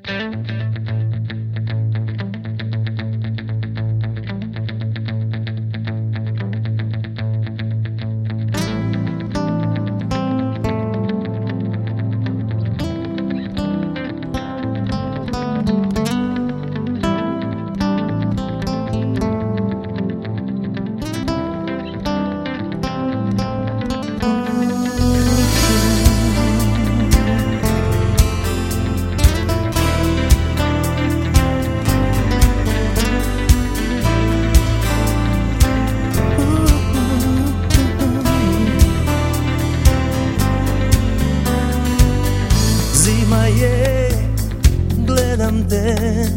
Zima je, gledam te,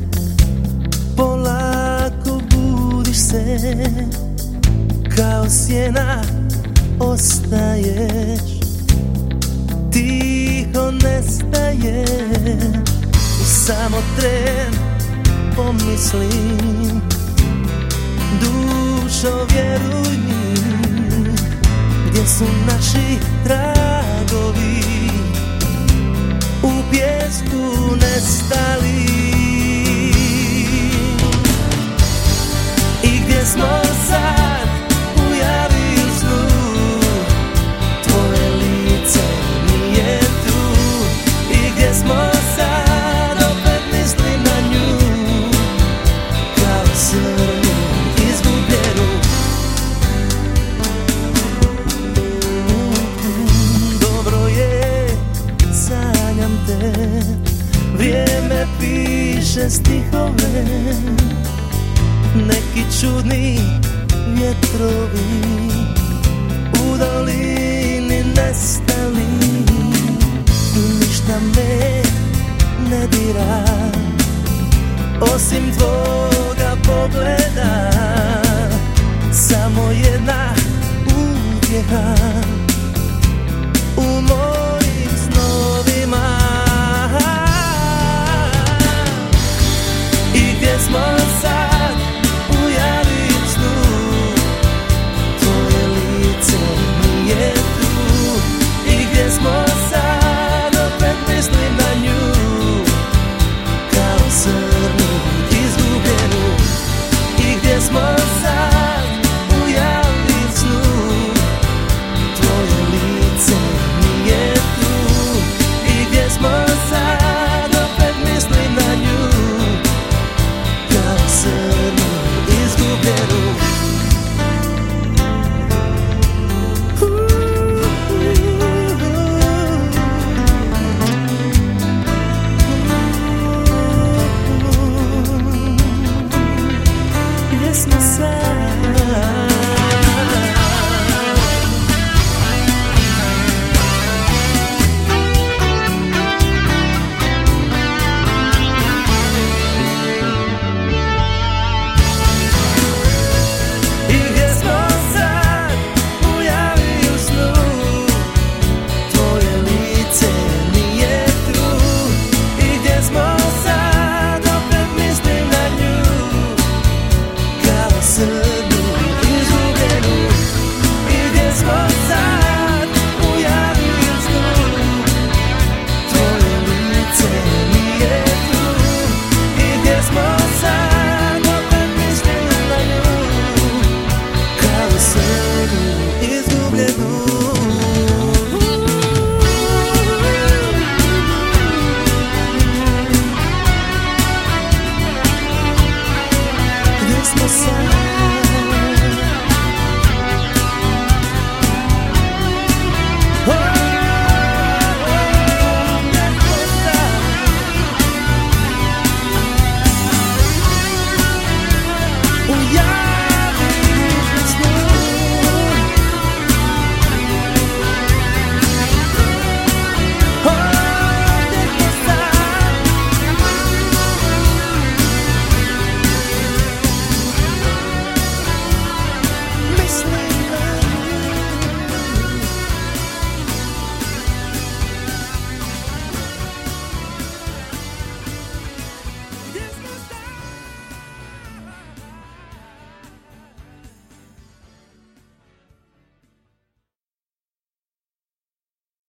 polako budiš se, kao sjena ostaješ, tiho nestaješ. I samo tren pomislim, dušo vjeruj mi, gdje su naši tragovi, u pjesku nestali. I gdje smo sad u javisnu, tvoje lice nije tu. I gdje smo sad, opet mislim na nju, kao srnu izgubljenu. Dobro je, sanjam te, vrijeme piše stihove, neki čudni vjetrovi u dolini nestali. I ništa me ne dira, osim tvoga pogleda, samo jedna utjeha u moj